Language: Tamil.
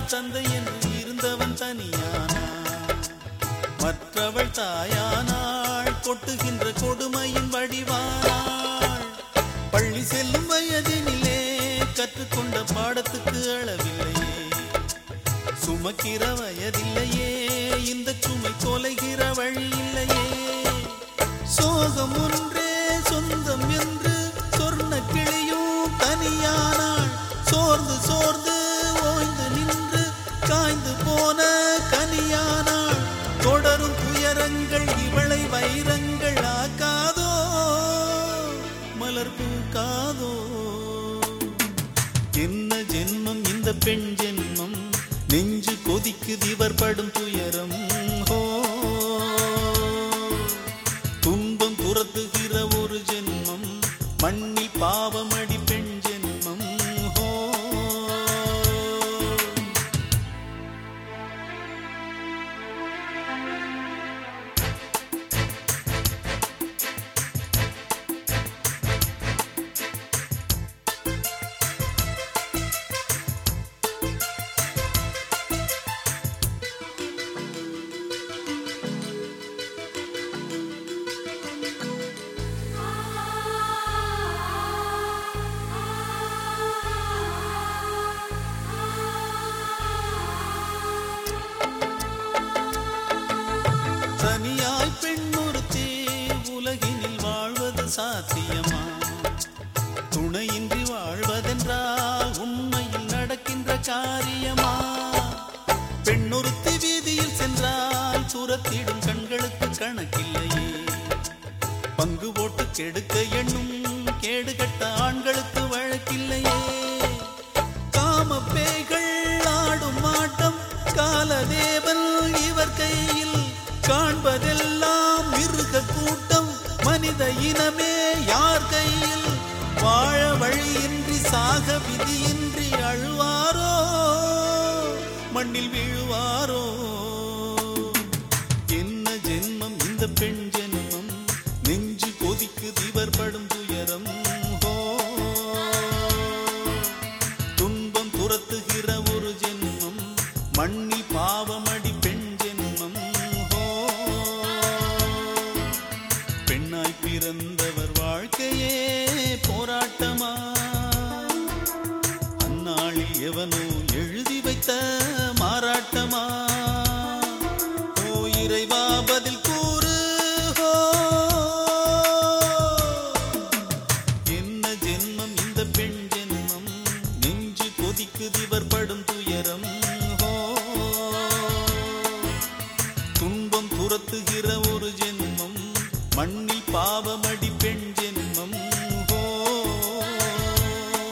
தந்தை என்று இருந்தவன் தனியானான். மற்றவள் தாயானாள், கொட்டுகின்ற கொடுமையின் வடிவானாள். பள்ளி செல்லும் வயதினிலே கற்றுக்கொண்ட பாடத்துக்கு அளவில்லையே, சுமக்கிற வயதில்லையே, இந்த சுமை தொலைகிற வழி இல்லையே. சோகம் ஒன்றே சொந்தம் என்று சொர்ண கிளியும் தனியானாள். சோர்ந்து சோர்ந்து ஓய்ந்து நின்று காய்ந்து போன கனியானாள். தொடரும் துயரங்கள் இவளை வைரங்கள் ஆக்காதோ, மலர் பூக்காதோ. என்ன ஜென்மம் இந்த பெண் ஜென்மம், நெஞ்சு கொதிக்குது இவர் படும் துயரம். ஹோ, துன்பம் துரத்துகிற ஒரு ஜென்மம், மண்ணில் பாவமடி பெண் ஜென்மம். ஹோ, தனியாய் பெண்ணொருத்தே உலகினில் வாழ்வது சாத்தியமா? துணையின்றி வாழ்வதென்றால் உண்மையில் நடக்கின்ற காரியமா? பெண்ணொருத்தி வீதியில் சென்றால் சுரத்திடும் கண்களுக்கு கணக்கில்லையே. பங்கு போட்டு கெடுக்க எண்ணும் கேடுகட்ட ஆண்களுக்கு வழக்கில்லையே. காம பேய்கள் ஆடும் ஆட்டம் காலதேவன் இவர் கையில். காண்பதெல்லாம் மிருக கூட்டம், மனித இனமே யார் கையில்? வாழ வழியின்றி சாக விதியின்றி அழுவாரோ, மண்ணில் வீழுவாரோ. என்ன ஜென்மம் இந்த பெண் ஜென்மம், நெஞ்சு கொதிக்குது இவர் படும் துயரம். ஹோ, துன்பம் துரத்துகிற ஒரு ஜென்மம், மண்ணில் பாவமடி பெண் ஜென்மம். ஹோ, பெண்ணாய் பிறந்தவர் வாழ்க்கையே போராட்டமா? அந்நாளில் எவனோ எழுதி வைத்த மாறாட்டமா? ஓ இறைவா பதில் கூறு. ஹோ, என்ன ஜென்மம் இந்த பெண் ஜென்மம், நெஞ்சு கொதிக்குது இவர் படும் துயரம்.